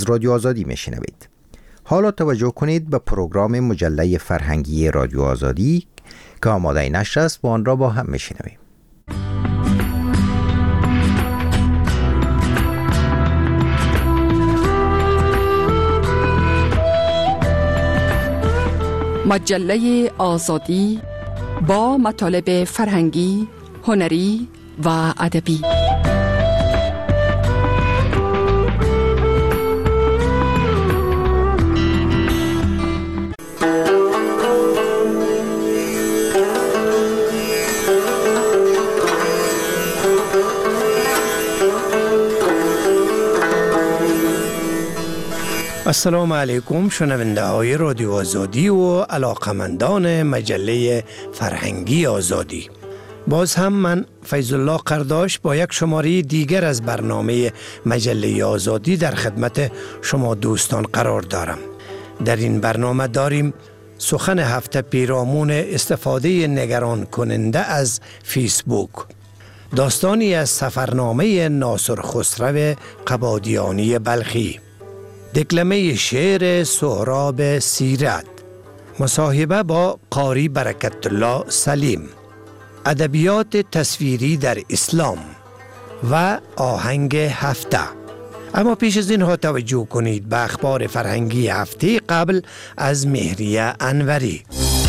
رادیو آزادی میشنوید. حالا توجه کنید به پروگرام مجله فرهنگی رادیو آزادی که آماده نشر است و آن را با هم میشنویم. مجله آزادی با مطالب فرهنگی، هنری و ادبی. السلام علیکم شنونده های رادیو آزادی و علاقمندان مجله فرهنگی آزادی. باز هم من فیض الله قرداش با یک شماره دیگر از برنامه مجله آزادی در خدمت شما دوستان قرار دارم. در این برنامه داریم سخن هفته پیرامون استفاده نگران کننده از فیسبوک، داستانی از سفرنامه ناصر خسرو قبادیانی بلخی، دکلمه شعر سهراب سیرت، مصاحبه با قاری برکت الله سلیم، ادبیات تصویری در اسلام و آهنگ هفته. اما پیش از اینها توجه کنید به اخبار فرهنگی هفته قبل از مهریه انوری.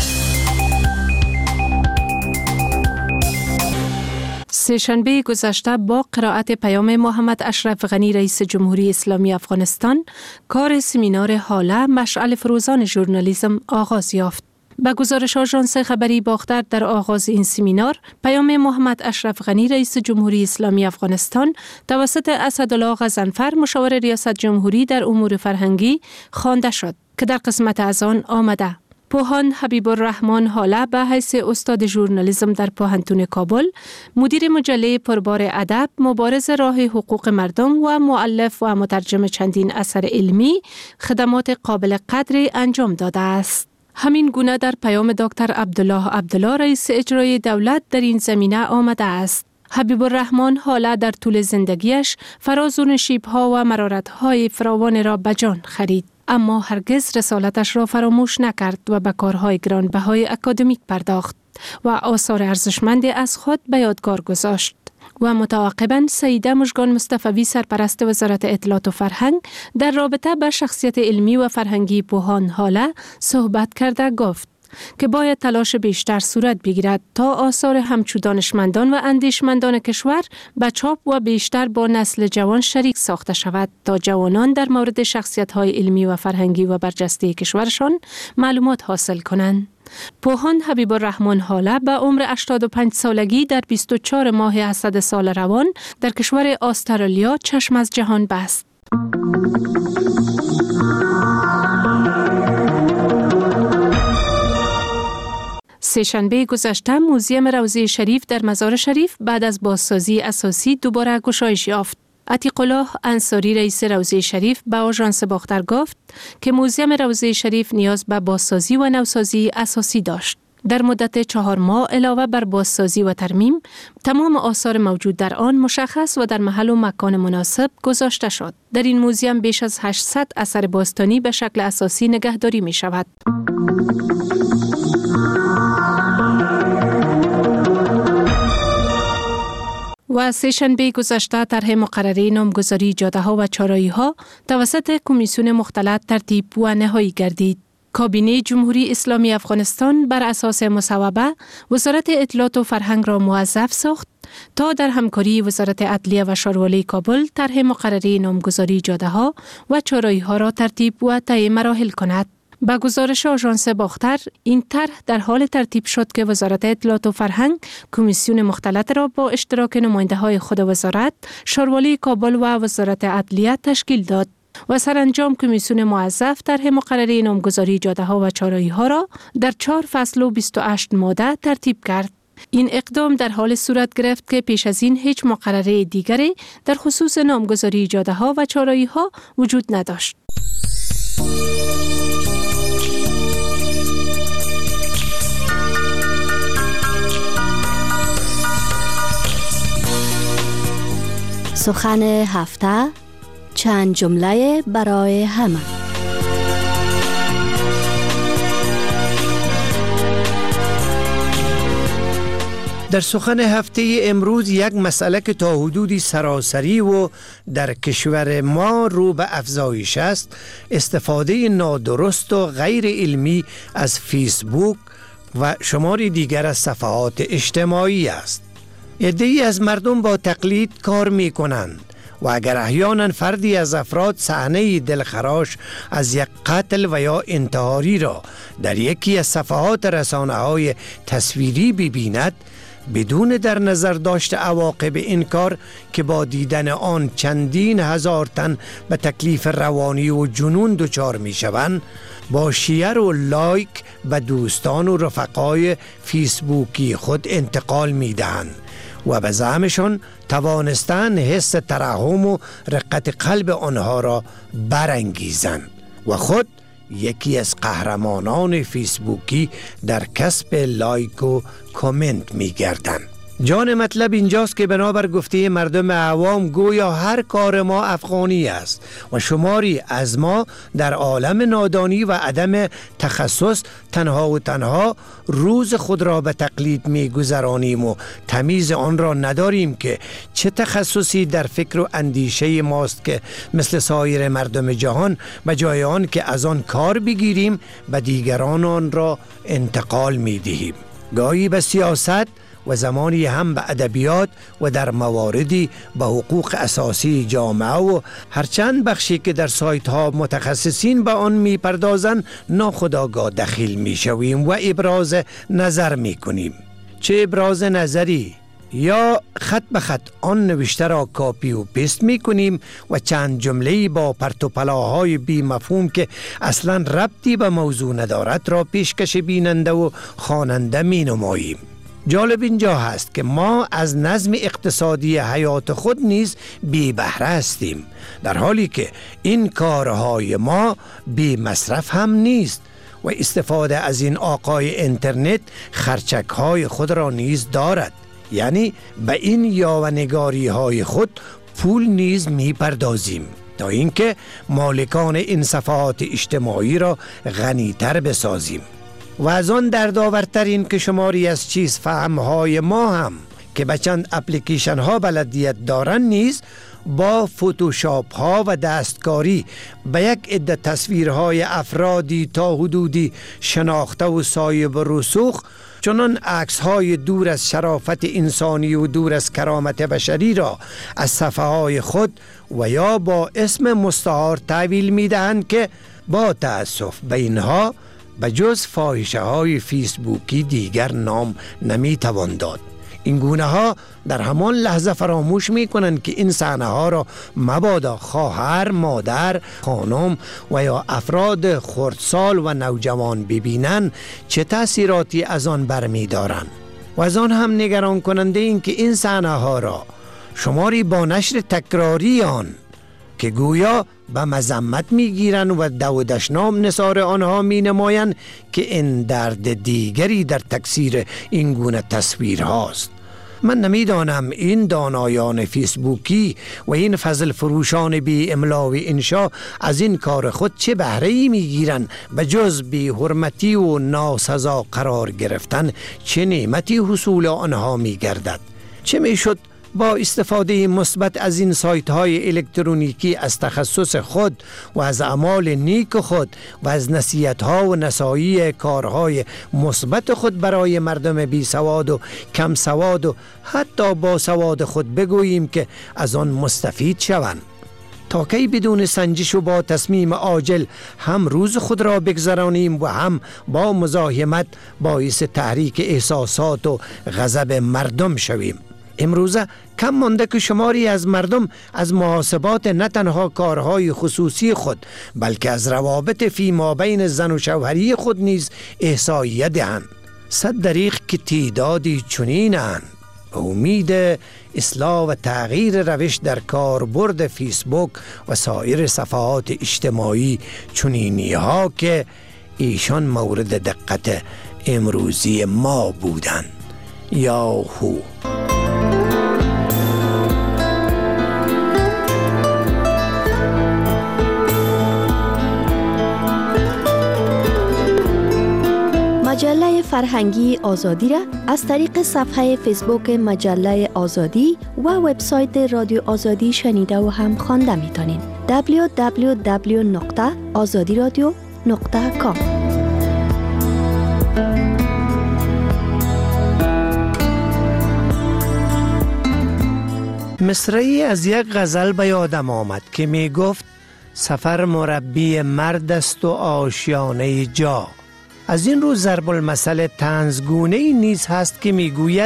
سه‌شنبه گذشته با قرائت پیام محمد اشرف غنی رئیس جمهوری اسلامی افغانستان، کار سمینار هاله مشعل فروزان ژورنالیسم آغاز یافت. به گزارش آژانس خبری باختر، در آغاز این سمینار پیام محمد اشرف غنی رئیس جمهوری اسلامی افغانستان توسط اسدالله غضنفر مشاور ریاست جمهوری در امور فرهنگی خوانده شد که در قسمت از آن آمده: پوهان حبیب الرحمن هاله به حیث استاد ژورنالیسم در پوهنتون کابل، مدیر مجله پربار ادب، مبارز راه حقوق مردم و مؤلف و مترجم چندین اثر علمی، خدمات قابل قدری انجام داده است. همین گونه در پیام دکتر عبدالله رئیس اجرای دولت در این زمینه آمده است. حبیب الرحمن هاله در طول زندگیش فراز و نشیب‌ها و مرارت‌های فراوان را به جان خرید، اما هرگز رسالتش را فراموش نکرد و به کارهای گرانبهای اکادمیک پرداخت و آثار ارزشمندی از خود به یادگار گذاشت. و متعاقباً سیده مژگان مصطفوی سرپرست وزارت اطلاعات و فرهنگ در رابطه با شخصیت علمی و فرهنگی پوهان هاله صحبت کرده گفت که باید تلاش بیشتر صورت بگیرد تا آثار همچو دانشمندان و اندیشمندان کشور به چاپ و بیشتر با نسل جوان شریک ساخته شود تا جوانان در مورد شخصیت‌های علمی و فرهنگی و برجسته کشورشان معلومات حاصل کنند. پوهان حبیب الرحمن هاله به عمر 85 سالگی در 24 ماه اسد سال روان در کشور استرالیا چشم از جهان بست. سه‌شنبه گذشته موزیم روضه شریف در مزار شریف بعد از بازسازی اساسی دوباره گشایش یافت. عتیق الله انصاری رئیس روضه شریف به آژانس باختر گفت که موزیم روضه شریف نیاز به بازسازی و نوسازی اساسی داشت. در مدت 4 ماه علاوه بر بازسازی و ترمیم، تمام آثار موجود در آن مشخص و در محل و مکان مناسب گذاشته شد. در این موزیم بیش از 800 اثر باستانی به شکل اساسی نگهداری می شود. و سه‌شنبه گذشته طرح مقرره نامگذاری جاده‌ها و چهارراهی‌ها توسط کمیسیون مختلط ترتیب و نهایی گردید. کابینه جمهوری اسلامی افغانستان بر اساس مصوبه وزارت اطلاعات و فرهنگ را موظف ساخت تا در همکاری وزارت عدلیه و شاروالی کابل طرح مقرره نامگذاری جاده‌ها و چهارراهی‌ها را ترتیب و طی مراحل کند. با گزارش آژانس باختر، این طرح در حال ترتیب شد که وزارت اطلاعات و فرهنگ کمیسیون مختلط را با اشتراک نماینده‌های خود وزارت، شاروالی کابل و وزارت عدلیه تشکیل داد و سرانجام کمیسیون موظف طرح مقرره نامگذاری جاده‌ها و چهارراهی‌ها را در 4 فصل و 28 ماده ترتیب کرد. این اقدام در حال صورت گرفت که پیش از این هیچ مقرره دیگری در خصوص نامگذاری جاده‌ها و چهارراهی‌ها وجود نداشت. سخن هفته چند جمله برای همه. در سخن هفته امروز یک مسئله که تا حدودی سراسری و در کشور ما رو به افزایش است، استفاده نادرست و غیر علمی از فیسبوک و شماری دیگر از صفحات اجتماعی است. عده‌ای از مردم با تقلید کار می کنند و اگر احیانا فردی از افراد صحنه دلخراش از یک قتل و یا انتحاری را در یکی از صفحات رسانه‌های تصویری ببیند، بدون در نظر داشت عواقب این کار که با دیدن آن چندین هزار تن به تکلیف روانی و جنون دچار می شوند، با شیر و لایک به دوستان و رفقای فیسبوکی خود انتقال می دهند و به زعمشان توانستن حس ترحم و رقت قلب آنها را برانگیزند و خود یکی از قهرمانان فیسبوکی در کسب لایک و کامنت می گردند. جان مطلب اینجاست که بنابر گفته مردم عوام گویا هر کار ما افغانی است و شماری از ما در عالم نادانی و عدم تخصص تنها و تنها روز خود را به تقلید می گذرانیم و تمیز آن را نداریم که چه تخصصی در فکر و اندیشه ماست که مثل سایر مردم جهان به جای آن که از آن کار بگیریم به دیگران آن را انتقال می دهیم. گاهی به سیاست و زمانی هم به ادبیات و در مواردی به حقوق اساسی جامعه و هرچند بخشی که در سایت ها متخصصین به آن می پردازند ناخودآگاه دخیل می شویم و ابراز نظر می کنیم. چه ابراز نظری؟ یا خط به خط آن نوشته را کاپی و پیست می کنیم و چند جمله‌ای با پرت و پلاهای بی مفهوم که اصلا ربطی به موضوع ندارد را پیشکش بیننده و خواننده می نماییم. جالب اینجا هست که ما از نظم اقتصادی حیات خود نیز بی بهره هستیم، در حالی که این کارهای ما بی مصرف هم نیست و استفاده از این آقای اینترنت خرچک‌های خود را نیز دارد. یعنی به این یاوه‌نگاری های خود پول نیز می پردازیم تا اینکه مالکان این صفحات اجتماعی را غنی‌تر بسازیم. و از آن دردآورتر این که شماری از چیز فهمهای ما هم که به چند اپلیکیشن ها بلدیت دارن نیز با فوتوشاپ ها و دستکاری به یک عده تصویرهای افرادی تا حدودی شناخته و صایب رسوخ چنان عکس های دور از شرافت انسانی و دور از کرامت بشری را از صفحه های خود و یا با اسم مستعار تحویل می دهند که با تأسف به اینها به جز فاحشه های فیسبوکی دیگر نام نمی توان داد. این گونه ها در همان لحظه فراموش می کنند که این صحنه ها را مبادا خواهر، مادر، خانم و یا افراد خردسال و نوجوان ببینند چه تأثیراتی از آن برمی دارند. و از آن هم نگران کننده این که این صحنه ها را شماری با نشر تکراری آن که گویا به مذمت میگیرند و دو دشنام نثار آنها می نمایند که این درد دیگری در تکثیر این گونه تصویر هاست. من نمیدانم این دانایان فیسبوکی و این فضل فروشان بی املا و انشا از این کار خود چه بهره‌ای میگیرند به جز بی حرمتی و ناسزا قرار گرفتن چه نعمتی حصول آنها میگردد. چه میشد با استفاده مثبت از این سایت های الکترونیکی از تخصص خود و از اعمال نیک خود و از نصیحت ها و نصایح کارهای مثبت خود برای مردم بی سواد و کم سواد و حتی با سواد خود بگوییم که از آن مستفید شوند؟ تا کی بدون سنجش و با تصمیم عاجل هم روز خود را بگذرانیم و هم با مزاحمت باعث تحریک احساسات و غضب مردم شویم؟ امروزه کم مانده که شماری از مردم از محاسبات نه تنها کارهای خصوصی خود بلکه از روابط فیما بین زن و شوهری خود نیز احصایه دهند. صد دریغ که تعدادی چنینند. امید اصلاح و تغییر روش در کاربرد فیسبوک و سایر صفحات اجتماعی چنینی ها که ایشان مورد دقت امروزی ما بودند. یاهو. فرهنگی آزادی را از طریق صفحه فیسبوک مجله آزادی و وبسایت رادیو آزادی شنیده و هم خوانده میتونین. www.azadiradio.com. مصرعی از یک غزل به یادم آمد که می گفت سفر مربی مرد است و آشیانه جا. از این رو ضرب المثل طنزگونه‌ای نیز هست که می گوید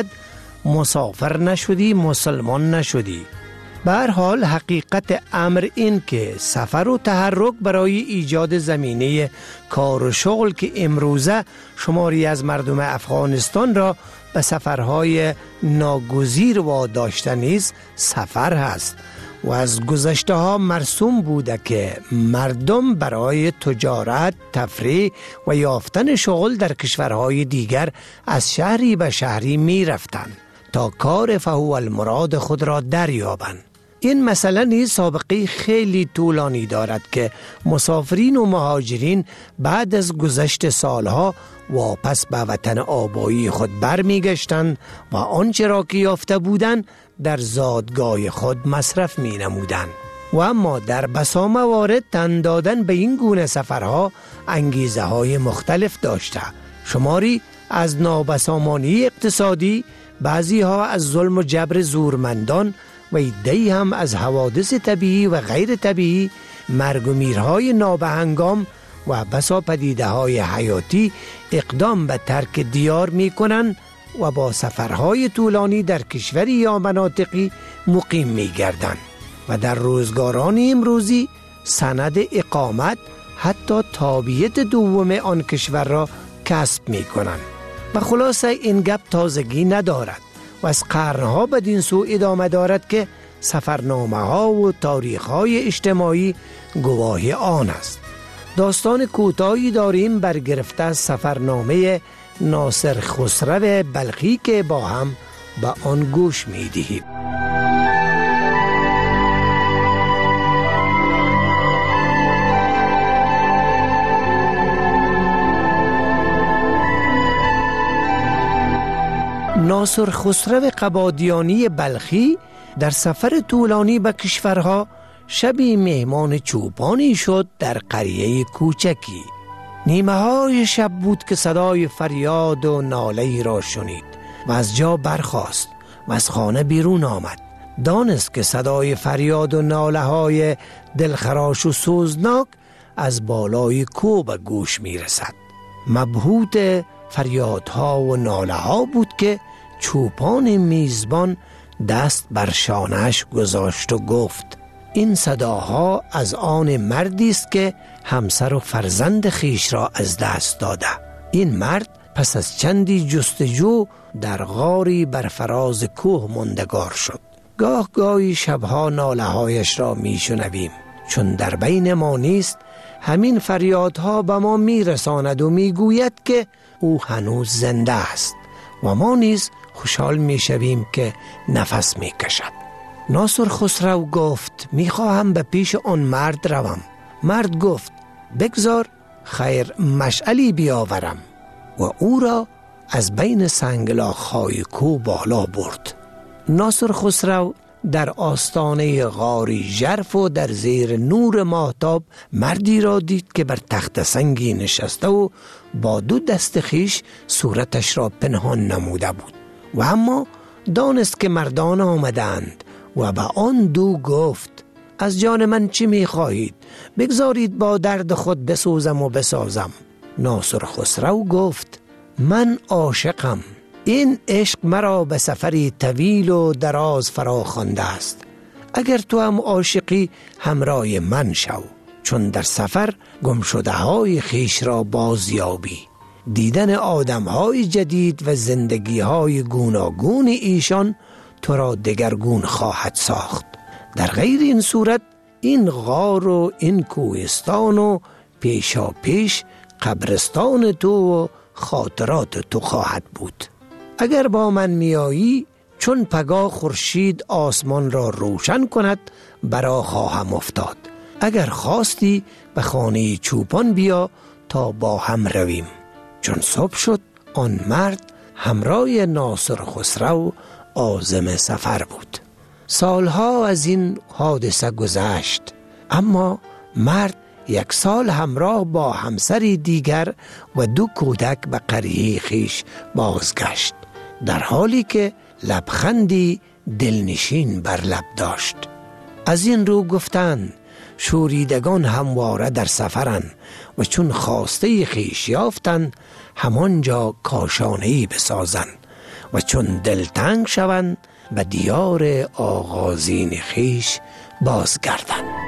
مسافر نشدی مسلمان نشدی. به هر حال حقیقت امر این که سفر و تحرک برای ایجاد زمینه کار و شغل که امروزه شماری از مردم افغانستان را به سفرهای ناگزیر واداشته نیز سفر هست و از گذشته ها مرسوم بوده که مردم برای تجارت، تفریح و یافتن شغل در کشورهای دیگر از شهری به شهری می رفتند تا کار فهو المراد خود را دریابند. این مسئله نیز سابقه خیلی طولانی دارد که مسافرین و مهاجرین بعد از گذشت سالها واپس به وطن آبایی خود برمی گشتند و آنچه را که یافته بودند در زادگاه خود مصرف می نمودند. و اما در بسا موارد تن دادن به این گونه سفرها انگیزه های مختلف داشته. شماری از نابسامانی اقتصادی، بعضی ها از ظلم و جبر زورمندان و عده‌ای هم از حوادث طبیعی و غیر طبیعی، مرگ و میرهای نابهنگام و بسا پدیده‌های حیاتی اقدام به ترک دیار می کنند و با سفرهای طولانی در کشوری یا مناطقی مقیم می گردند و در روزگاران امروزی سند اقامت حتی تابعیت دوم آن کشور را کسب می کنند. و خلاصه این گپ تازگی ندارد و از قرنها بدین سو ادامه دارد که سفرنامه ها و تاریخ های اجتماعی گواهی آن است. داستان کوتاهی داریم برگرفته از سفرنامه ناصر خسرو بلخی که با هم به آن گوش می دهیم. ناصر خسرو قبادیانی بلخی در سفر طولانی به کشورها شبی مهمان چوپانی شد در قریه کوچکی. نیمه های شب بود که صدای فریاد و ناله را شنید و از جا برخاست و از خانه بیرون آمد. دانست که صدای فریاد و ناله های دلخراش و سوزناک از بالای کوه به گوش می رسد. مبهوت فریادها و ناله ها بود که چوپان میزبان دست بر شانه‌اش گذاشت و گفت این صداها از آن مردی است که همسر و فرزند خیش را از دست داده. این مرد پس از چندی جستجو در غاری بر فراز کوه ماندگار شد. گاه گاهی شبها ناله هایش را می شنویم. چون در بین ما نیست همین فریادها به ما می رساند و می گوید که او هنوز زنده است و ما نیز خوشحال می شویم که نفس می کشد. ناصر خسرو گفت می خواهم به پیش آن مرد روم. مرد گفت بگذار خیر مشعلی بیاورم و او را از بین سنگلاخ‌های کوه بالا برد. ناصر خسرو در آستانه غاری ژرف و در زیر نور ماهتاب مردی را دید که بر تخت سنگی نشسته و با دو دست خیش صورتش را پنهان نموده بود و اما دانست که مردان آمدند و به آن دو گفت از جان من چی می خواهید؟ بگذارید با درد خود بسوزم و بسازم. ناصر خسرو گفت من عاشقم. این عشق مرا به سفری طویل و دراز فرا خوانده است. اگر تو هم عاشقی همراه من شو، چون در سفر گمشده های خیش را بازیابی. دیدن آدم های جدید و زندگی های گوناگون ایشان تو را دگرگون خواهد ساخت. در غیر این صورت این غار و این کوهستان و پیشا پیش قبرستان تو و خاطرات تو خواهد بود. اگر با من میایی چون پگاه خورشید آسمان را روشن کند برا خواهم افتاد. اگر خواستی به خانه چوپان بیا تا با هم رویم. چون صبح شد آن مرد همراه ناصر خسرو عازم سفر بود. سالها از این حادثه گذشت، اما مرد 1 سال همراه با همسری دیگر و 2 کودک به قریه خیش بازگشت، در حالی که لبخندی دلنشین بر لب داشت. از این رو گفتند شوریدگان همواره در سفرند و چون خواسته خیش یافتند همانجا کاشانه‌ای بسازند و چون دلتنگ شوند به دیار آغازین خیش بازگردند.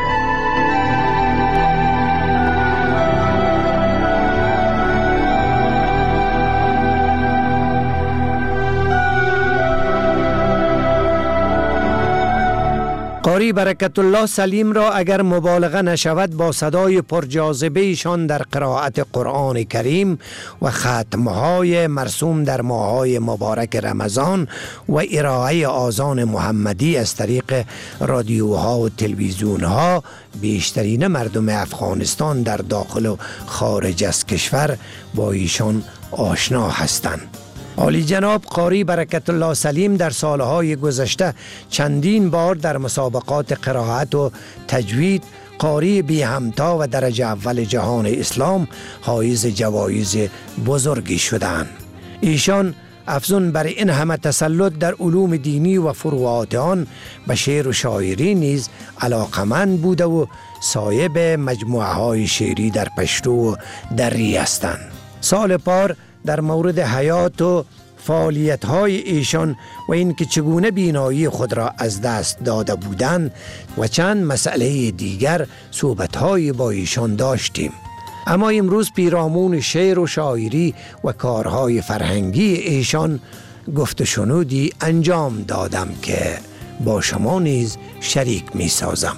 قاری برکت الله سلیم را اگر مبالغه نشود با صدای پرجاذبه ایشان در قرائت قرآن کریم و ختمهای مرسوم در ماههای مبارک رمضان و ارائه آذان محمدی از طریق رادیوها و تلویزیونها بیشترین مردم افغانستان در داخل و خارج از کشور با ایشان آشنا هستند. عالی جناب قاری برکت الله سلیم در سالهای گذشته چندین بار در مسابقات قرائت و تجوید قاری بی همتا و درجه اول جهان اسلام حایز جوایز بزرگی شدند. ایشان افزون بر این همه تسلط در علوم دینی و فروعات آن به شعر و شاعری نیز علاقمند بوده و صاحب مجموعه های شعری در پشتو و دری هستند. سال پار در مورد حیات و فعالیت‌های ایشان و اینکه چگونه بینایی خود را از دست داده بودند و چند مسئله دیگر صحبت‌های با ایشان داشتیم. اما امروز پیرامون شعر و شاعری و کارهای فرهنگی ایشان گفت و شنودی انجام دادم که با شما نیز شریک می‌سازم.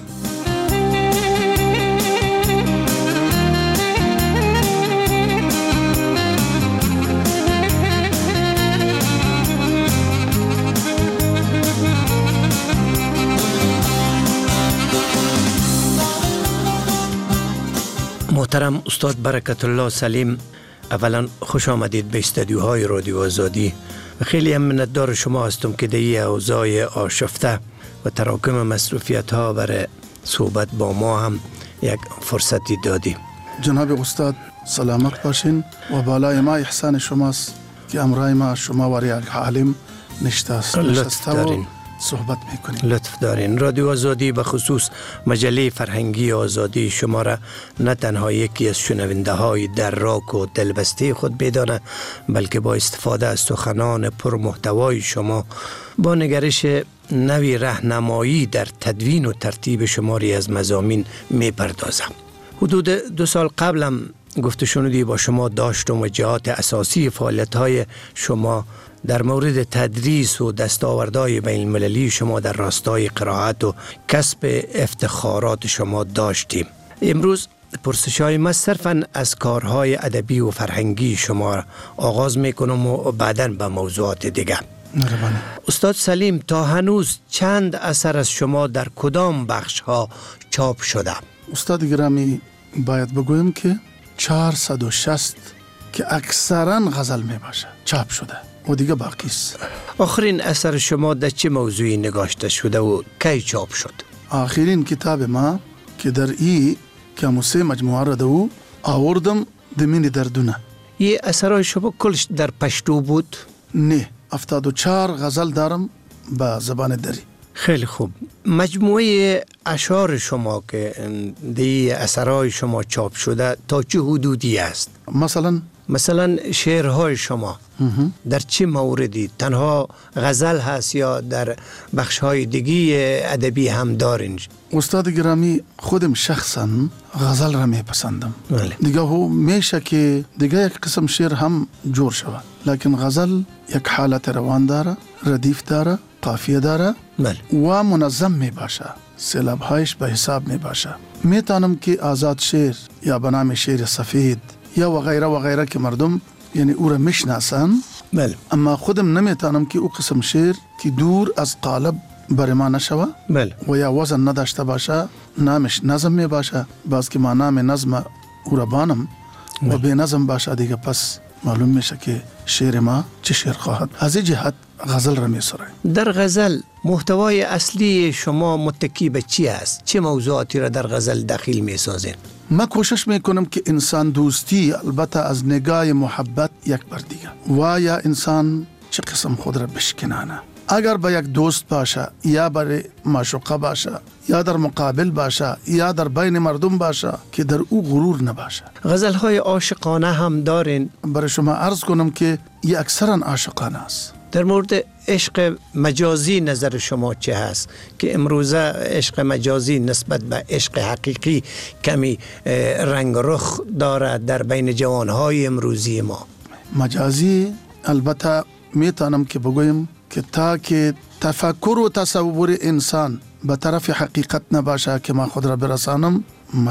محترم استاد برکت الله سلیم، اولا خوش آمدید به استودیوهای رادیو آزادی و خیلی هم منتدار شما هستم که در اوضاع آشفته و تراکم مصروفیت ها برای صحبت با ما هم یک فرصتی دادی. جناب استاد سلامت باشین و بالای ما احسان شماست که امرای ما شما و ریاض عالم نشسته و صحبت میکنیم. لطف دارین. رادیو آزادی به خصوص مجله فرهنگی آزادی شما را نه تنها یکی از شنونده های دراک و دلبسته خود بدانه، بلکه با استفاده از سخنان پرمحتوای شما با نگرش نوی راهنمایی در تدوین و ترتیب شماری از مضامین میپردازم. حدود 2 سال قبلم گفت شنودی با شما داشتم و جهات اساسی فعالیت‌های شما در مورد تدریس و دستاوردهای بین المللی شما در راستای قرائت و کسب افتخارات شما داشتیم. امروز پرسش‌های ما صرفاً از کارهای ادبی و فرهنگی شما آغاز میکنم و بعداً به موضوعات دیگه. استاد سلیم، تا هنوز چند اثر از شما در کدام بخش‌ها چاپ شده؟ استاد گرامی، باید بگویم که 460 که اکثراً غزل می باشه چاپ شده و دیگه باقی است. آخرین اثر شما در چه موضوعی نگاشته شده و کی چاپ شد؟ آخرین کتاب ما که در ای کاموسه مجموعه را دو آوردم دمین دردونه. یه اثرهای شما کلش در پشتو بود؟ نه، 74 غزل دارم با زبان دری. خیلی خوب. مجموعه اشعار شما که دی اثرهای شما چاپ شده تا چه حدودی است؟ مثلا شعرهای شما در چه موردی؟ تنها غزل هست یا در بخشهای دیگی ادبی هم دارین؟ استاد گرامی، خودم شخصا غزل را میپسندم. دیگه هو میشه که دیگه یک قسم شعر هم جور شود، لیکن غزل یک حالت روان داره، ردیف داره، قافیه داره و منظم می باشه، سیلابهایش به حساب می باشه. میتونم که آزاد شعر یا به نام شعر سفید یا و غیره که مردم یعنی او را میشناسن، اما خودم نمیتونم که او قسم شعر که دور از قالب بر ما نشوه و یا وزن نداشته باشه، نامش نظم می باشه. باز که ما نام نظم او را بانم و بی نظم باشه دیگه پس معلوم میشه که شعر ما چه شعر خواهد. از این جهت غزل را میسرایم. در غزل محتوای اصلی شما متکی به چی است؟ چه موضوعاتی را در غزل داخل میسازین؟ ما کوشش میکنم که انسان دوستی، البته از نگاه محبت یک بر دیگه، و یا انسان چه قسم خود را بشکنانه. اگر با یک دوست باشه یا برای معشوقه باشه یا در مقابل باشه یا در بین مردم باشه که در او غرور نباشه. غزل‌های عاشقانه هم دارین؟ برای شما عرض کنم که این اکثرا عاشقانه است. در مورد عشق مجازی نظر شما چه هست؟ که امروزه عشق مجازی نسبت به عشق حقیقی کمی رنگ رخ دارد در بین جوانهای امروزی ما. مجازی البته میتونم که بگویم که تا که تفکر و تصور انسان به طرف حقیقت نباشه که ما خود را برسانم،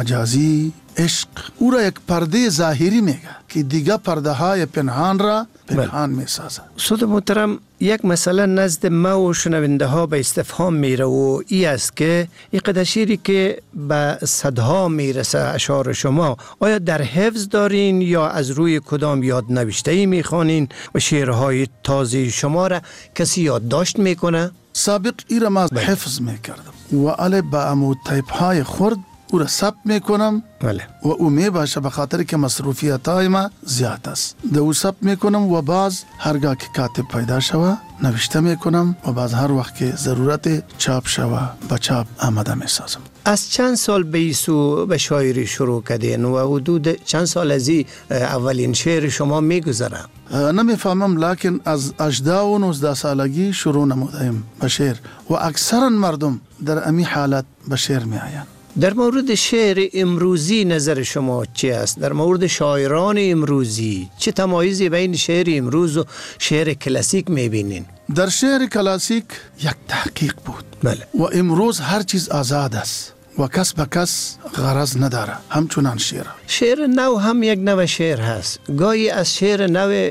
مجازی عشق او را یک پرده ظاهری میگه که دیگه پرده های پنهان را پنهان میسازه. استاد محترم، یک مسئله نزد ما و شنونده ها به استفهام میره و ای است که این قدر شعری که به صدها میرسه اشعار شما، آیا در حفظ دارین یا از روی کدام یاد نوشته‌ای میخوانین و شعرهای تازه شما را کسی یادداشت میکنه؟ سابق ای را ما حفظ میکردم و علی با امو تایپ های خرد او را ثبت میکنم و او میباشه به خاطر که مصروفیت های ما زیاد است. دو او ثبت میکنم و باز هرگاه که کاتب پیدا شوه نوشته میکنم و باز هر وقت که ضرورت چاپ شوه به چاپ آماده میسازم. از چند سال به ایسو به شاعری شروع کردین و حدود چند سال از اولین شعر شما میگذره؟ نمیفهمم، لکن از 18 و 19 سالگی شروع نمودیم به شعر و اکثرا مردم در امی حالت به شعر می آیند. در مورد شعر امروزی نظر شما چی است؟ در مورد شاعران امروزی چه تمایزی بین شعر امروز و شعر کلاسیک میبینین؟ در شعر کلاسیک یک تحقیق بود. بله. و امروز هر چیز آزاد است و کس به کس غرض نداره، همچنان شعر نو هم یک نوع شعر هست. گاهی از شعر نو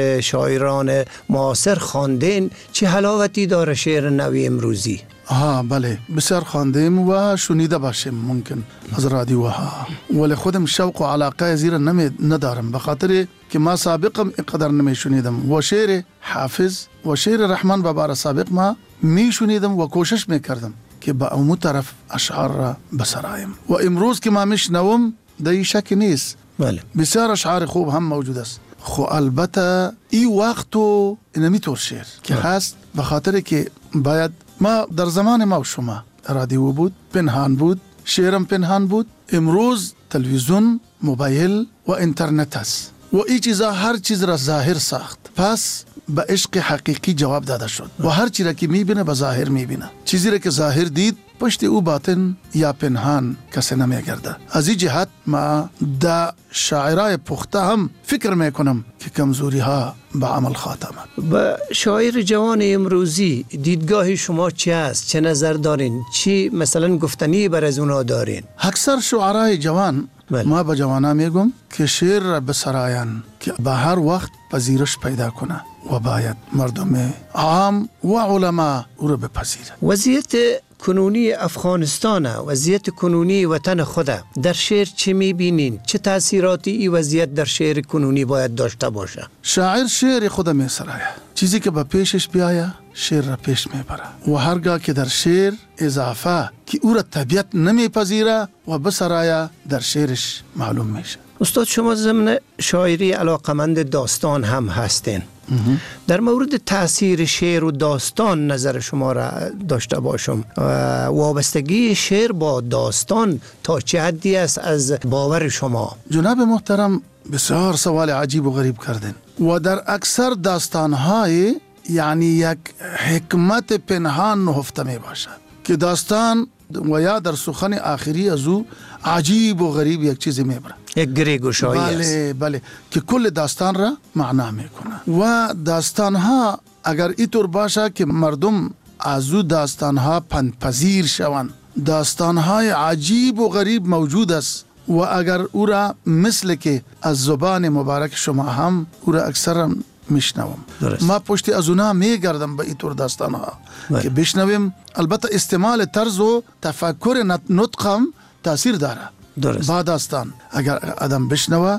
شاعران معاصر خواندین، چه حلاوتی داره شعر نو امروزی؟ بله، بسیار خواندیم و شنیده باشیم ممکن از رادیوها، ولی خودم شوق و علاقه زیر ندارم به خاطر که ما سابقم اقدر نمی شنیدم و شعر حافظ و شعر رحمان بابا سابق ما می شنیدم و کوشش می کردم که با امو طرف اشعار را بسرایم و امروز که ما میشنوم دایی شک نیست. بله. بسیار اشعار خوب هم موجود است. خو البته این وقتو نمیطور شعر که هست به خاطر که باید ما در زمان ما و شما رادیو بود، پنهان بود، شعرم پنهان بود. امروز تلویزیون، موبایل و اینترنت است و این چیزا هر چیز را ظاهر ساخت. پس به عشق حقیقی جواب داده شد و هر چیزی را که میبینه به ظاهر میبینه. چیزی را که ظاهر دید پشت او باطن یا پنهان کسی نمیگرده. از این جهت ما دا شاعرای پخته هم فکر میکنم که کمزوری ها به عمل خاتمه. با شاعر جوان امروزی دیدگاه شما چی است؟ چه نظر دارین؟ چی مثلا گفتنی بر از اونا دارین؟ اکثر شعرای جوان ما به جوانا میگم که شعر را بسراین که به هر وقت پذیرش پیدا کنه و باید مردم عام و علما او را بپذیره. وضعیت کنونی افغانستان، وضعیت کنونی وطن خود در شعر چه میبینین؟ چه تاثیراتی این وضعیت در شعر کنونی باید داشته باشه؟ شاعر شعر خود میسرایه، چیزی که به پیشش بیایه شعر را پیش میبره و هرگاه که در شعر اضافه که او را طبیعت نمیپذیره و بسرایه در شعرش معلوم میشه. استاد شما ضمن شاعری علاقمند داستان هم هستین. در مورد تاثیر شعر و داستان نظر شما را داشته باشم. وابستگی شعر با داستان تا چه حدی است از باور شما؟ جناب محترم بسیار سوال عجیب و غریب کردن و در اکثر داستانهای یعنی یک حکمت پنهان نهفته می باشد که داستان و یا در سخن آخری از او عجیب و غریب یک چیزی میبره، یک گریگوشایی است. بله که کل داستان را معنا میکنه و داستان ها اگر اینطور باشه که مردم از او داستان ها پندپذیر شوند، داستان های عجیب و غریب موجود است و اگر او را مثل که از زبان مبارک شما هم او را اکثر میشنوم، ما پشتی از اونا میگردم به اینطور داستان ها که بشنویم. البته استعمال طرز و تفکر نطقم تاثیر داره با داستان. اگر آدم بشنوه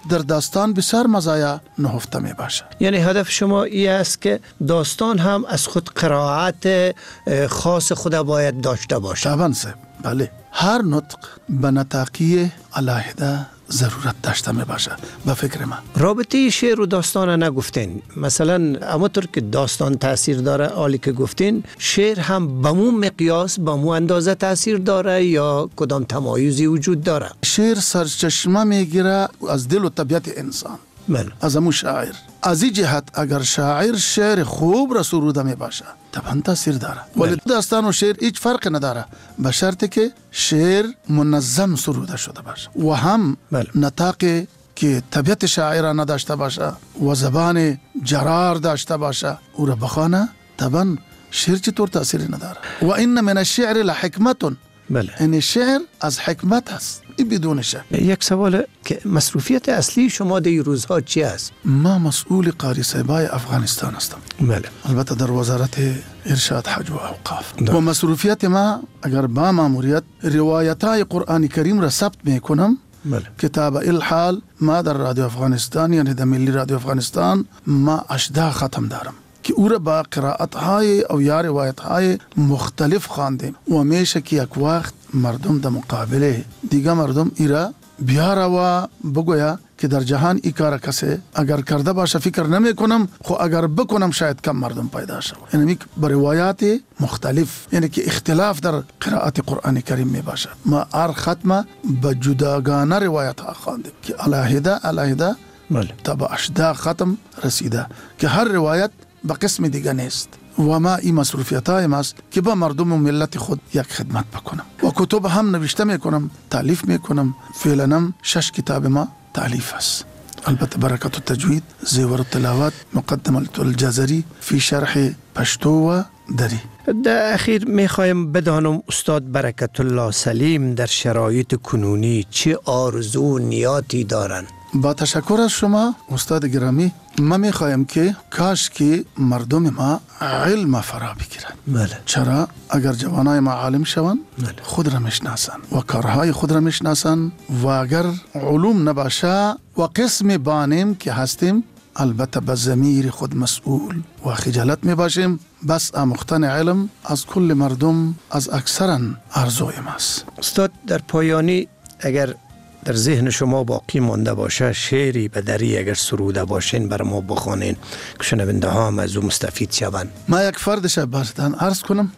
در داستان بسیار مزایا نهفته می باشه. یعنی هدف شما این است که داستان هم از خود قرائت خاص خود باید داشته باشه. طبعا صاحب، بله. هر نطق به نطاقی علیحده ضرورت داشته می باشه به فکر من. رابطه شعر و داستان نگفتین، مثلا همونطور که داستان تاثیر داره، عالی که گفتین، شعر هم به مو مقیاس به مو اندازه تاثیر داره یا کدام تمایزی وجود داره؟ شعر سرچشمه میگیره از دل و طبیعت انسان، از همون شاعر. از این جهت اگر شاعر شعر خوب را سروده می باشه طبعا تاثیر داره، ولی داستان و شعر هیچ فرق نداره به شرطی که شعر منظم سروده شده باشه و هم نطاقی که طبیعت شاعرانه داشته باشه و زبان جرار داشته باشه او را بخوانه، طبعا شعر چطور تاثیر نداره. و این من الشعر لحکمتون، این شعر از حکمت هست، این بدون شک. یک سوال که مصروفیت اصلی شما در روزها چی است؟ ما مسئول قاری صاحبای افغانستان هستم. البته در وزارت ارشاد حج و اوقاف. و مصروفیت ما اگر با ماموریت روایتای قرآن کریم را ثبت میکنم. کتاب الحال ما در رادیو افغانستان، یعنی در ملی رادیو افغانستان، ما 18 ختم دارم که او را با قرائت‌های او یا روایت‌های مختلف خواندیم و همیشه که یک وقت مردم در مقابله دیگه مردم ایرا بیاره و بگویا که در جهان ای کار کسی اگر کرده باشه فکر نمی کنم، خو اگر بکنم شاید کم مردم پیدا شد. یعنی با روایات مختلف، یعنی که اختلاف در قرائت قرآن کریم می باشه. ما هر ختمه به جداگانه روایت ها خواندیم که علیحده تا به 18 ختم رسیده که هر روایت به قسم دیگه نیست. و ما این مصروفیت های ماست که با مردم و ملت خود یک خدمت بکنم و کتب هم نوشته میکنم، تالیف میکنم. فعلا 6 کتاب ما تالیف است. البته برکت التجوید، زیور التلاوات، مقدمه الجزری فی شرح پشتو و دری. در اخیر میخوایم بدانم استاد برکت الله سلیم در شرایط کنونی چه آرزو و نیاتی دارن؟ با تشکر از شما استاد گرامی، ما میخوایم که کاش که مردم ما علم فرا بگیرن. چرا؟ اگر جوانای ما عالم شوند خود را میشناسن و کارهای خود را میشناسن و اگر علوم نباشه و قسم بانیم که هستیم البته به ضمیر خود مسئول و خجالت میباشیم، بس آموختن علم از کل مردم از اکثرا آرزوی ماست. استاد در پایانی اگر در ذهن شما باقی مانده باشه شعری به دری اگر سروده باشین بر ما بخوانین که شنونده ها هم از او مستفید شوند. ما یک فردش براتون عرض کنم.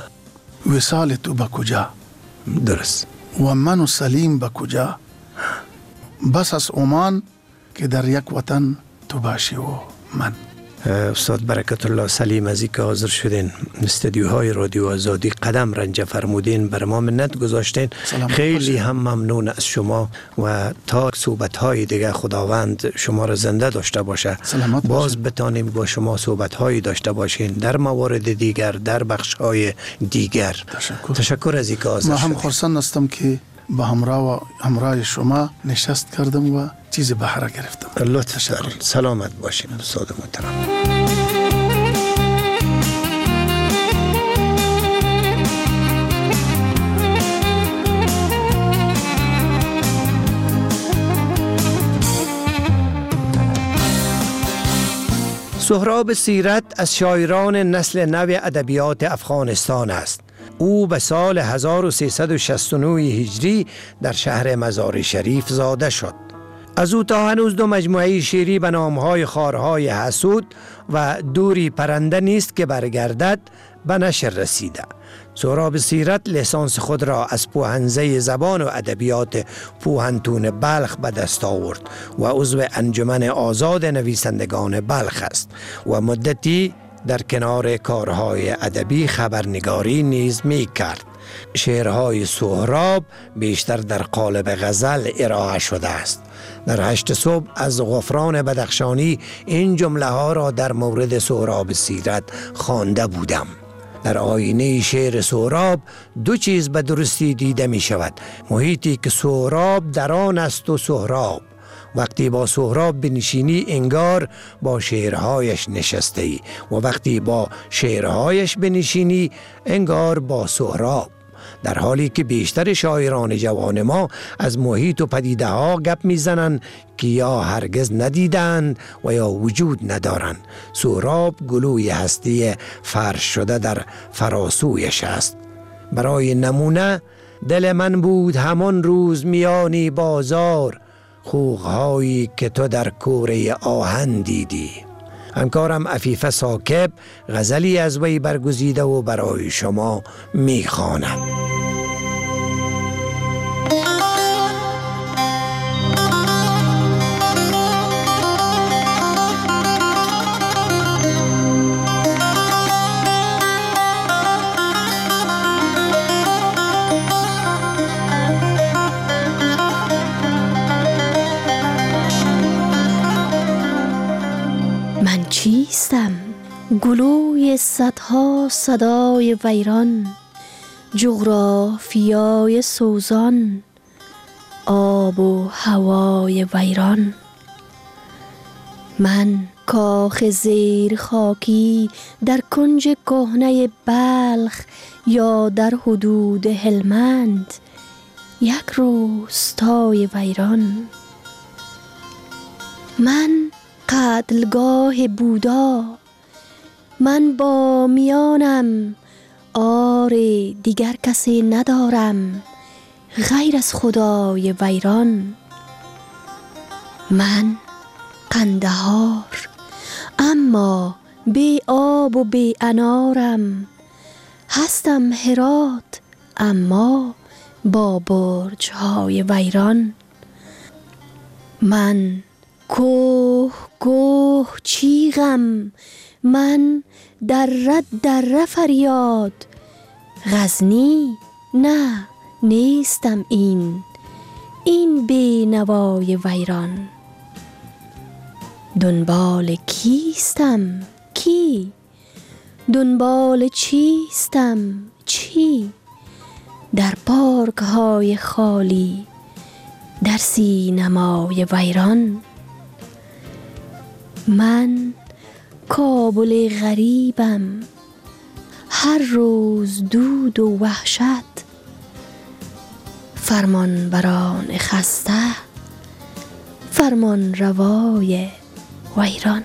وصال تو به کجا؟ درست. و من و سلیم به کجا؟ بس از عمان که در یک وطن تو باشی و من. استاد برکت الله سلیم از که حاضر شدین استودیوهای رادیو آزادی قدم رنج فرمودین، بر ما منت گذاشتین، خیلی هم ممنون از شما و تا صحبت‌های دیگه خداوند شما را زنده داشته باشه، باز بتانیم با شما صحبت‌هایی داشته باشین در موارد دیگر، در بخش‌های دیگر. تشکر از اینکه حاضر شدین. ما هم خرسند هستم که با همراه شما نشست کردم و چیز بهره گرفتم. لطف دارین. سلامت باشین استاد محترم. سهراب سیرت از شاعران نسل نو ادبیات افغانستان است. او به سال 1369 هجری در شهر مزار شریف زاده شد. از او تا هنوز 2 مجموعه شعری به نامهای خارهای حسود و دوری پرنده نیست که برگردد به نشر رسیده. سهراب سیرت لیسانس خود را از پوهنزه زبان و ادبیات پوهنتون بلخ به دست آورد و عضو انجمن آزاد نویسندگان بلخ است و مدتی در کنار کارهای ادبی خبرنگاری نیز می کرد. شعرهای سهراب بیشتر در قالب غزل ارائه شده است. در 8 صبح از غفران بدخشانی این جمله ها را در مورد سهراب سیرت خوانده بودم. در آینه شعر سهراب 2 چیز به درستی دیده می شود. محیطی که سهراب در آن است و سهراب. وقتی با سهراب بنشینی انگار با شعرهایش نشسته ای و وقتی با شعرهایش بنشینی انگار با سهراب. در حالی که بیشتر شاعران جوان ما از محیط و پدیده ها گپ میزنند که یا هرگز ندیدند و یا وجود ندارند. سهراب گلوی هستی فرش شده در فراسویش است. برای نمونه دل من بود همان روز میانی بازار، خوغهایی که تو در کوره آهن دیدی. همکارم عفیفه ساکب غزلی از وی برگزیده و برای شما میخواند. من چیستم؟ گلوی صدها صدای ویران، جغرافیای سوزان، آب و هوای ویران. من کاخ زیر خاکی در کنج کهنه بلخ یا در حدود هلمند، یک روستای ویران. من قتلگاه بودا، من با میانم آره دیگر کسی ندارم غیر از خدای ویران. من قندهار اما بی آب و بی انارم، هستم هرات اما با برج‌های ویران. من کوه کوه چیغم، من در فریاد، غزنی نه نیستم این بی نوای ویران. دنبال کیستم؟ کی؟ دنبال چیستم؟ چی؟ در پارک های خالی، در سینمای ویران. من کابل غریبم، هر روز دود و وحشت، فرمان بران خسته، فرمان روای ویران.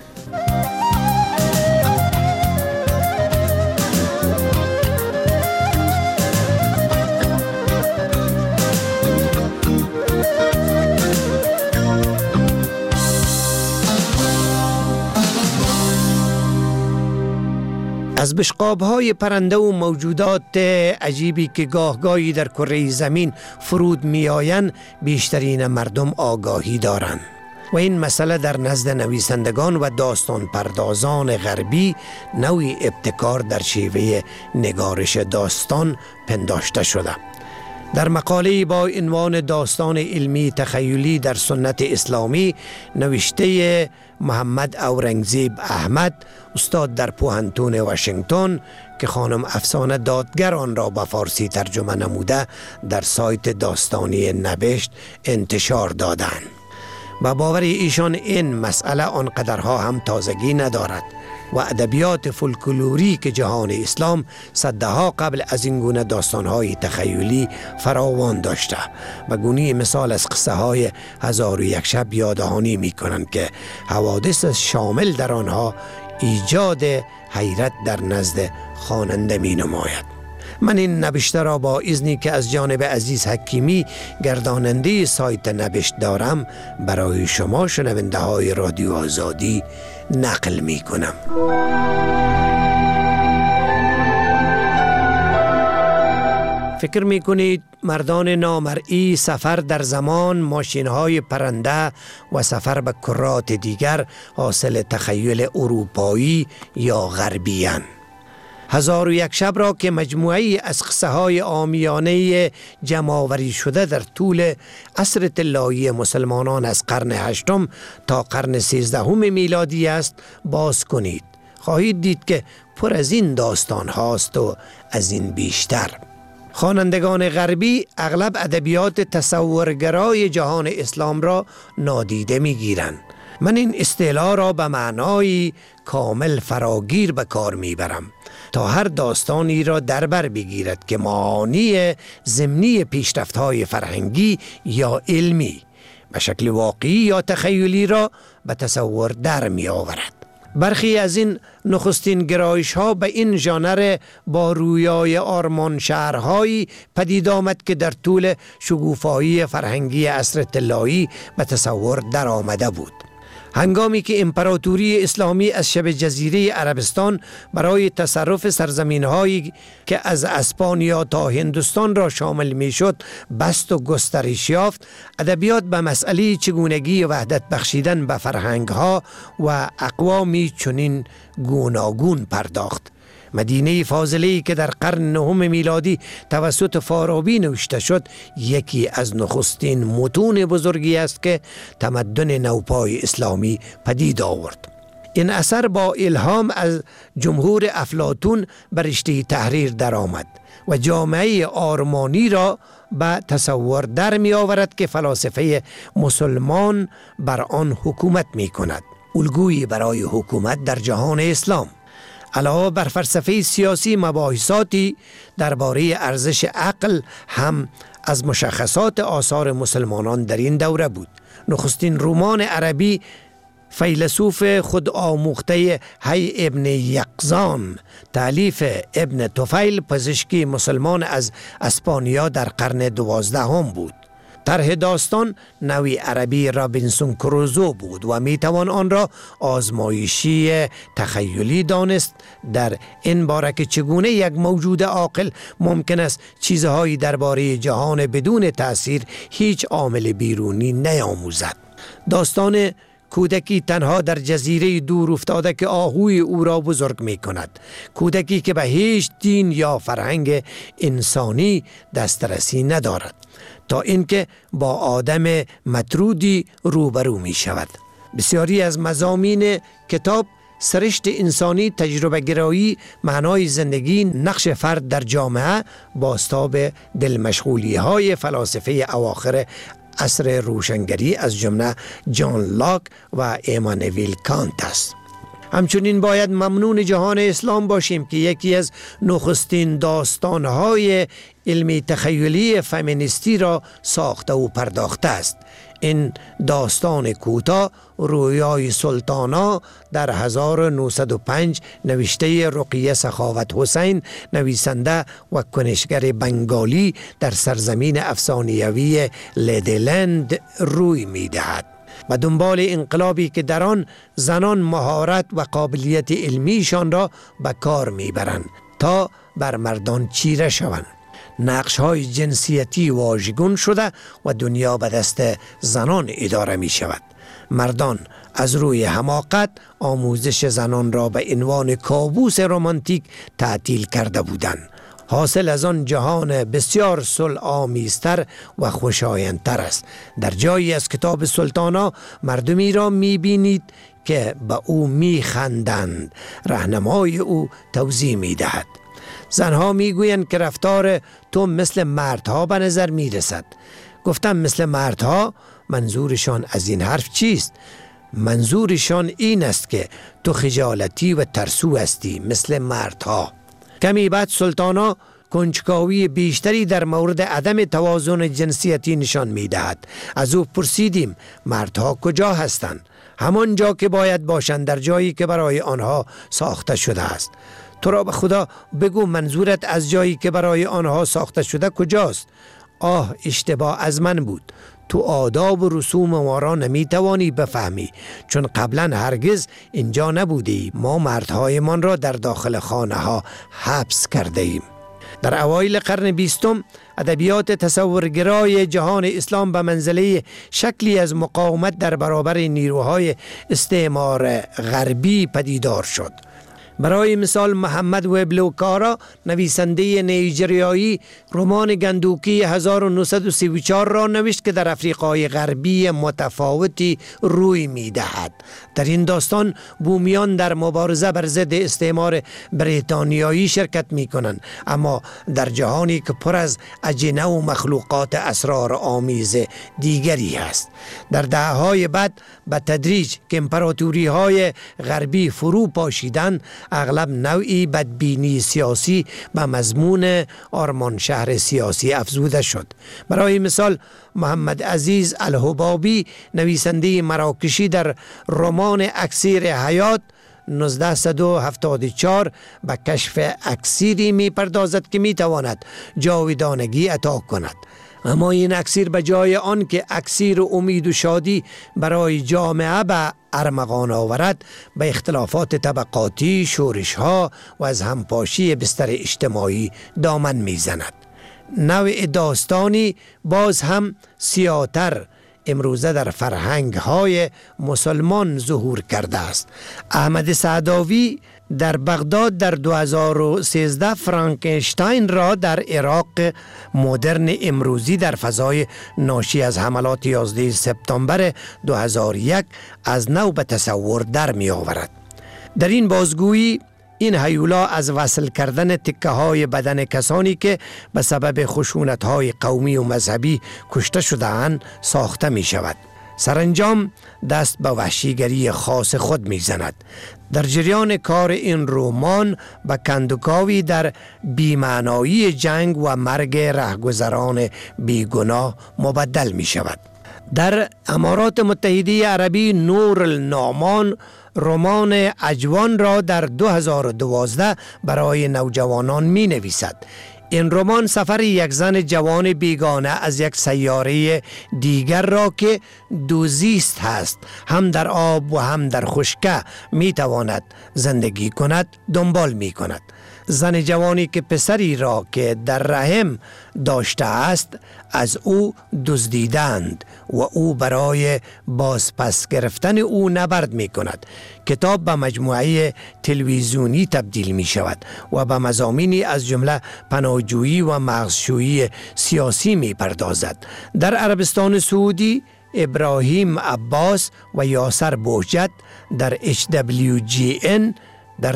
از بشقاب‌های پرنده و موجودات عجیبی که گاهگاهی در کره زمین فرود می‌آیند بیشترین مردم آگاهی دارند و این مسئله در نزد نویسندگان و داستان پردازان غربی نوعی ابتکار در شیوه نگارش داستان پنداشته شده. در مقاله با عنوان داستان علمی تخیلی در سنت اسلامی نوشته محمد اورنگزیب احمد، استاد در پوهنتون واشنگتن که خانم افسانه دادگر آن را به فارسی ترجمه نموده، در سایت داستانی نبشت انتشار دادند. با باور ایشان این مسئله آنقدرها هم تازگی ندارد و ادبیات فولکلوریک جهان اسلام صدها قبل از این گونه داستان‌های تخیلی فراوان داشته و گونه مثال از قصه های 1001 شب یاددهانی می‌کنند که حوادث شامل در آنها ایجاد حیرت در نزد خواننده می‌نماید. من این نبشته را با اذنی که از جانب عزیز حکیمی گرداننده سایت نبشت دارم برای شما شنونده های رادیو آزادی نقل می کنم. فکر می کنید مردان نامرئی سفر در زمان، ماشین‌های پرنده و سفر به کرات دیگر حاصل تخیل اروپایی یا غربی اند؟ 1001 شب را که مجموعی از قصه های عامیانه جمع‌آوری شده در طول عصر طلایی مسلمانان از قرن 8 تا قرن 13 میلادی است باز کنید، خواهید دید که پر از این داستان هاست و از این بیشتر. خوانندگان غربی اغلب ادبیات تصورگرای جهان اسلام را نادیده می‌گیرند. من این اصطلاح را به معنای کامل فراگیر به کار میبرم. تا هر داستانی را در بر بگیرد که معانی ضمنی پیشرفت‌های فرهنگی یا علمی به شکل واقعی یا تخیلی را به تصور در می آورد. برخی از این نخستین گرایش ها به این ژانر با رویای آرمان شهرهایی پدید آمد که در طول شگوفایی فرهنگی عصر طلایی به تصور در آمده بود. هنگامی که امپراتوری اسلامی از شبه جزیره عربستان برای تصرف سرزمین‌هایی که از اسپانیا تا هندوستان را شامل می‌شد بست و گسترش یافت، ادبیات به مسئله چگونگی وحدت بخشیدن به فرهنگ‌ها و اقوامی چنین گوناگون پرداخت. مدینه فاضله‌ای که در قرن نهم میلادی توسط فارابی نوشته شد، یکی از نخستین متون بزرگی است که تمدن نوپای اسلامی پدید آورد. این اثر با الهام از جمهور افلاطون بر رشته تحریر درآمد و جامعه آرمانی را به تصور در می آورد که فلاسفه مسلمان بر آن حکومت می کند. الگویی برای حکومت در جهان اسلام. علاوه بر فلسفه سیاسی، مباحثاتی درباره ارزش عقل هم از مشخصات آثار مسلمانان در این دوره بود. نخستین رمان عربی فیلسوف خود آموخته حی ابن یقظان، تالیف ابن طفیل، پزشکی مسلمان از اسپانیا در قرن 12 بود. طرح داستان نوی عربی رابینسون کروزو بود و میتوان آن را آزمایشی تخیلی دانست در این باره که چگونه یک موجود عاقل ممکن است چیزهایی درباره جهان بدون تأثیر هیچ عامل بیرونی نیاموزد. داستان کودکی تنها در جزیره دور افتاده که آهوی او را بزرگ می کند. کودکی که به هیچ دین یا فرهنگ انسانی دسترسی ندارد تا اینکه با آدم مطرودی روبرو می شود. بسیاری از مضامین کتاب سرشت انسانی، تجربه گرایی، معنای زندگی، نقش فرد در جامعه، بازتاب دلمشغولی های فلاسفه اواخر عصر روشنگری از جمله جان لاک و ایمانوئل کانت است. همچنین باید ممنون جهان اسلام باشیم که یکی از نخستین داستانهای علمی تخیلی فمینیستی را ساخته و پرداخته است. این داستان کوتاه، رویای سلطانا، در 1905 نوشته رقیه سخاوت حسین، نویسنده و کنشگر بنگالی، در سرزمین افسانه‌ای لیدلند روی می دهد. و دنبال انقلابی که در آن زنان مهارت و قابلیت علمیشان را به کار میبرند تا بر مردان چیره شوند. نقش‌های جنسیتی واژگون شده و دنیا به دست زنان اداره می شود. مردان از روی حماقت آموزش زنان را به عنوان کابوس رمانتیک تعطیل کرده بودند. حاصل از آن جهان بسیار صلح آمیزتر و خوشایندتر است. در جایی از کتاب سلطانا مردمی را می‌بینید که به او می‌خندند. راهنمای او توضیح می‌دهد. زنها می‌گویند که رفتار تو مثل مردها به نظر می‌رسد. گفتم مثل مردها؟ منظورشان از این حرف چیست؟ منظورشان این است که تو خجالتی و ترسو هستی مثل مردها. کمی بعد سلطانا کنجکاوی بیشتری در مورد عدم توازن جنسیتی نشان می دهد. از او پرسیدیم مردها کجا هستند؟ همان جا که باید باشند، در جایی که برای آنها ساخته شده است. تو را به خدا بگو منظورت از جایی که برای آنها ساخته شده کجاست؟ آه، اشتباه از من بود. تو آداب و رسوم ما را نمیتوانی بفهمی، چون قبلا هرگز اینجا نبودی. ما مردهایمان را در داخل خانه ها حبس کرده ایم. در اوایل قرن 20 ادبیات تصورگرای جهان اسلام به منزله شکلی از مقاومت در برابر نیروهای استعمار غربی پدیدار شد. برای مثال محمد وبلو کارا، نویسنده نیجریایی، رمان گندوکی 1934 را نوشت که در افریقای غربی متفاوتی روی می دهد. در این داستان بومیان در مبارزه بر ضد استعمار بریتانیایی شرکت می کنند، اما در جهانی که پر از اجنه و مخلوقات اسرار آمیز دیگری است. در دهه‌های بعد به تدریج که امپراتوری های غربی فرو پاشیدند، اغلب نوعی بدبینی سیاسی به مضمون آرمان شهر سیاسی افزوده شد. برای مثال محمد عزیز الحبابی نویسنده مراکشی در رمان اکسیر حیات 1974 به کشف اکسیری می پردازد که می تواند جاودانگی عطا کند. اما این اکسیر به جای آن که اکسیر امید و شادی برای جامعه به ارمغان آورد، به اختلافات طبقاتی، شورش‌ها و از همپاشی بستر اجتماعی دامن می‌زند. نوع داستانی باز هم سیاتر امروزه در فرهنگ‌های مسلمان ظهور کرده است. احمد سعداوی در بغداد در 2013 فرانکنشتاین را در عراق مدرن امروزی در فضای ناشی از حملات 11 سپتامبر 2001 از نو به تصور در می آورد. در این بازگویی این هیولا از وصل کردن تکه های بدن کسانی که به سبب خشونت های قومی و مذهبی کشته شده‌اند ساخته می شود. سرانجام دست به وحشیگری خاص خود می زند. در جریان کار این رمان به کندوکاوی در بی‌معنایی جنگ و مرگ رهگذران بیگناه مبدل می شود. در امارات متحده عربی نور النعمان رمان اجوان را در 2012 برای نوجوانان می نویسد. این رمان سفر یک زن جوان بیگانه از یک سیاره دیگر را که دوزیست هست، هم در آب و هم در خشکه می تواند زندگی کند دنبال می کند. زن جوانی که پسری را که در رحم داشته است از او دزدیدند و او برای بازپس گرفتن او نبرد می کند. کتاب به مجموعه تلویزیونی تبدیل می شود و به مضامینی از جمله پناهجویی و مغزشویی سیاسی می پردازد. در عربستان سعودی ابراهیم عباس و یاسر بوجت در HWGN در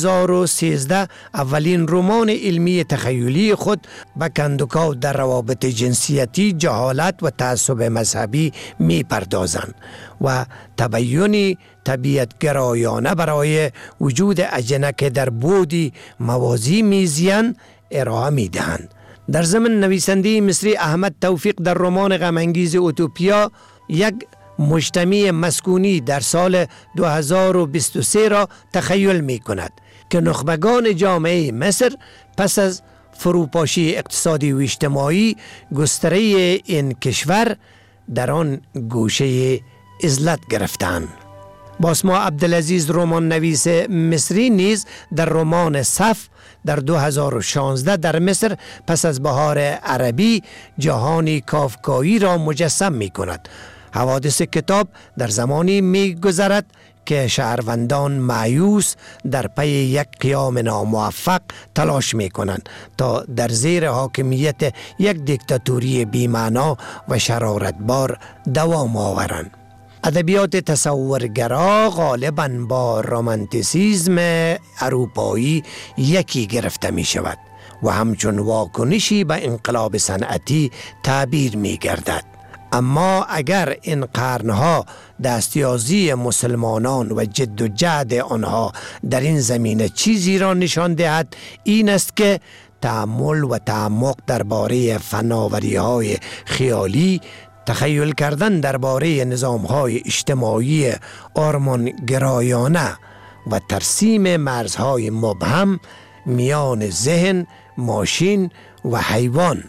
2013 اولین رمان علمی تخیلی خود به کندوکاو در روابط جنسیتی، جهالت و تعصب مذهبی می پردازند و تبیینی طبیعت گرایانه برای وجود اجنه که در بودی موازی میزیان ارائه می دهند. در ضمن نویسنده مصری احمد توفیق در رمان غم‌انگیز اوتوپیا یک مجتمع مسکونی در سال 2023 را تخیل می کند که نخبگان جامعه مصر پس از فروپاشی اقتصادی و اجتماعی گستره این کشور در آن گوشه عزلت گرفتند. باسما عبدالعزیز رمان نویس مصری نیز در رمان صف در 2016 در مصر پس از بهار عربی جهانی کافکایی را مجسم می کند. حوادث کتاب در زمانی می گذرد که شهروندان مایوس در پی یک قیام ناموفق تلاش می کنند تا در زیر حاکمیت یک دیکتاتوری بی‌معنا و شرارتبار دوام آورند. ادبیات تصورگرا غالباً با رمانتیسیسم اروپایی یکی گرفته می شود و همچون واکنشی به انقلاب صنعتی تعبیر می گردد. اما اگر این قرنها دستیازی مسلمانان و جد و جهد آنها در این زمینه چیزی را نشان دهد، این است که تأمل و تعمق درباره فناوری‌های خیالی، تخیل کردن درباره نظام‌های اجتماعی آرمانگرایانه و ترسیم مرزهای مبهم میان ذهن، ماشین و حیوان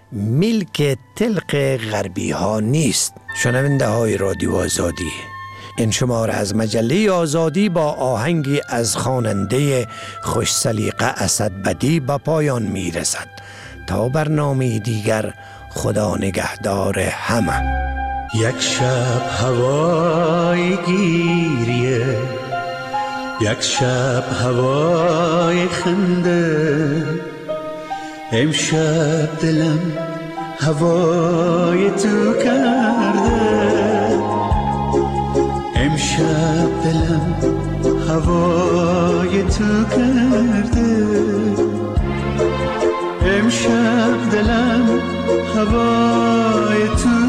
ملک طلق غربی ها نیست. شنونده های رادیو آزادی، این شماره از مجله آزادی با آهنگی از خواننده خوش سلیقه اسدبدی به پایان می رسد. تا برنامه دیگر، خدا نگهدار همه. یک شب هوای گیریه، یک شب هوای خنده، امشب دلم هوای تو کرده، امشب دلم هوای تو کرده، امشب دلم هوای تو